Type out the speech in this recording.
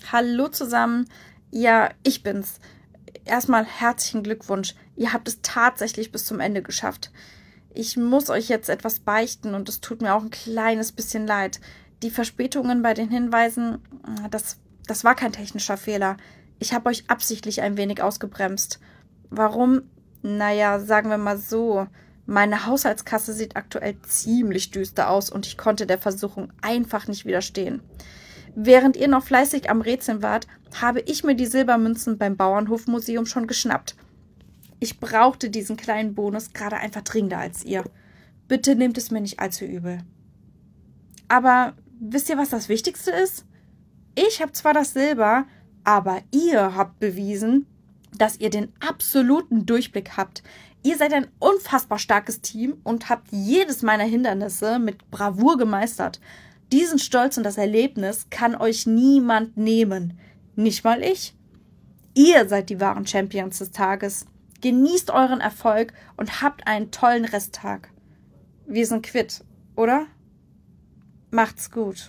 Hallo zusammen. Ja, ich bin's. Erstmal herzlichen Glückwunsch. Ihr habt es tatsächlich bis zum Ende geschafft. Ich muss euch jetzt etwas beichten und es tut mir auch ein kleines bisschen leid. Die Verspätungen bei den Hinweisen, das war kein technischer Fehler. Ich habe euch absichtlich ein wenig ausgebremst. Warum? Naja, sagen wir mal so. Meine Haushaltskasse sieht aktuell ziemlich düster aus und ich konnte der Versuchung einfach nicht widerstehen. Während ihr noch fleißig am Rätseln wart, habe ich mir die Silbermünzen beim Bauernhofmuseum schon geschnappt. Ich brauchte diesen kleinen Bonus gerade einfach dringender als ihr. Bitte nehmt es mir nicht allzu übel. Aber wisst ihr, was das Wichtigste ist? Ich habe zwar das Silber, aber ihr habt bewiesen, dass ihr den absoluten Durchblick habt. Ihr seid ein unfassbar starkes Team und habt jedes meiner Hindernisse mit Bravour gemeistert. Diesen Stolz und das Erlebnis kann euch niemand nehmen. Nicht mal ich. Ihr seid die wahren Champions des Tages. Genießt euren Erfolg und habt einen tollen Resttag. Wir sind quitt, oder? Macht's gut.